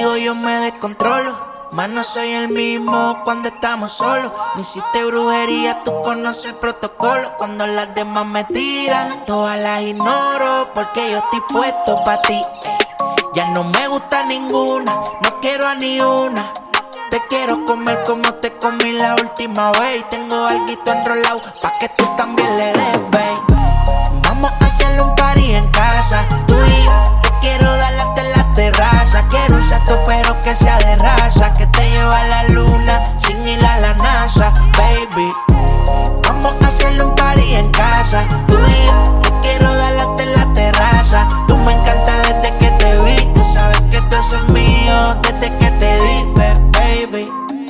Contigo yo me descontrolo, más no soy el mismo cuando estamos solos. Me hiciste brujería, tú conoces el protocolo. Cuando las demás me tiran, todas las ignoro, porque yo estoy puesto pa' ti. Ya no me gusta ninguna, no quiero a ni una. Te quiero comer como te comí la última vez. Tengo alguito enrolado pa' que tú también le des, babe. Vamos a hacerle un party en casa, tú y yo. Te quiero dar hasta en la terraza. Quiero un salto pero que sea de raza, que te lleva a la luna sin ir a la NASA, baby. Vamos a hacerle un party en casa, tú y yo. Te quiero dar hasta en la terraza. Tú me encantas desde que te vi. Tú sabes que tú eres mío desde que te di, baby.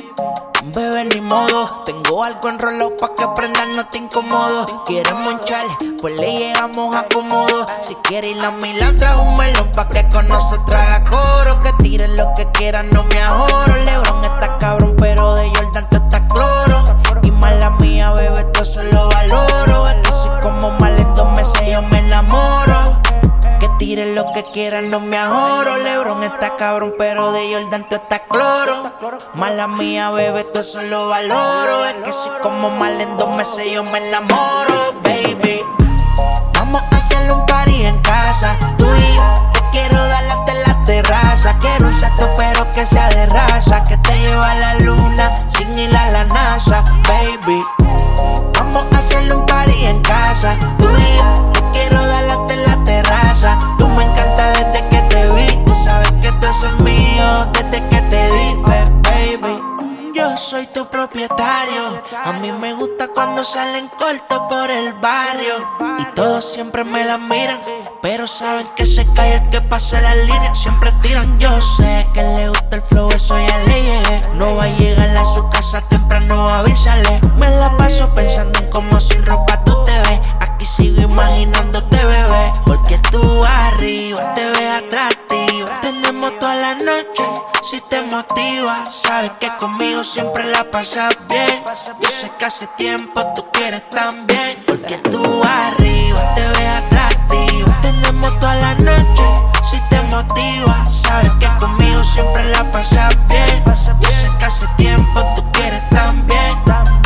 Bebé, ni modo, tengo algo enrolado pa' que prendas, no te incomodo. ¿Quieres monchar? Pues le llegamos a cómodo. Si quieres ir a Milán, trae un melón pa' que con nosotros haga coro. Que tiren lo que quieran, no me ahorro. LeBron está cabrón, pero de Jordan tú estás cloro. Y mala mía, bebé, esto solo valoro. Es que soy como mal en 2 meses, yo me enamoro. Que tiren lo que quieran, no me ahorro. LeBron está cabrón, pero de Jordan tú estás cloro. Mala mía, bebé, esto solo valoro. Es que soy como mal en 2 meses, yo me enamoro, baby. Vamos a hacerle un party en casa, tú y yo. Te quiero dar hasta en la terraza. Quiero un salto pero que sea de raza, que te lleva a la luna sin ir a la NASA, baby. Vamos a hacerle un party en casa, tú y yo. Te quiero dar hasta en la terraza. Tú me encantas desde que te vi. Tú sabes que tú eres mío desde que te di, baby. Yo soy tu propietario. A mí me gusta cuando salen cortos por el barrio. Y todos siempre me la miran, pero saben que se cae el que pase la línea. Siempre tiran, yo sé que le gusta el flow, eso ya le llegué. No va a llegar a su casa temprano, avísale. Me la paso pensando en cómo sin ropa tú te ves. Aquí sigo imaginándote, bebé, porque tú arriba te ves atractiva. Tenemos toda la noche, si te motiva. Sabes que conmigo siempre la pasas bien. Yo sé que hace tiempo tú quieres también, porque tú arriba te ves atractiva. Tenemos toda la noche, si te motiva. Sabes que conmigo siempre la pasas bien. Yo sé que hace tiempo tú quieres también.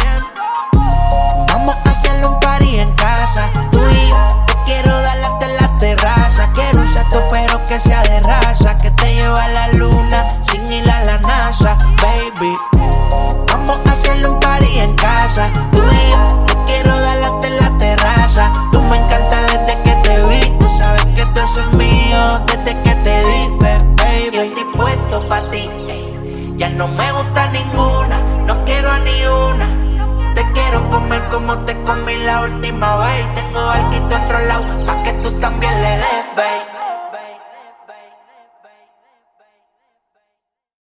Vamos a hacerle un party en casa, tú y yo. Te quiero dar hasta en la terraza. Quiero un salto pero que sea de raza, que te lleva a la luna sin ir a la NASA, baby. Vamos a hacerle un party en casa, tú y yo. Te quiero dar hasta en la terraza. Tú me encantas desde que te vi. Tú sabes que tú eres mío desde que te di, baby. Yo estoy puesto pa' ti, ya no me gusta ninguna, no quiero a ni una. Te quiero comer como te comí la última vez. Tengo alguito enrolado pa' que tú también le des, babe.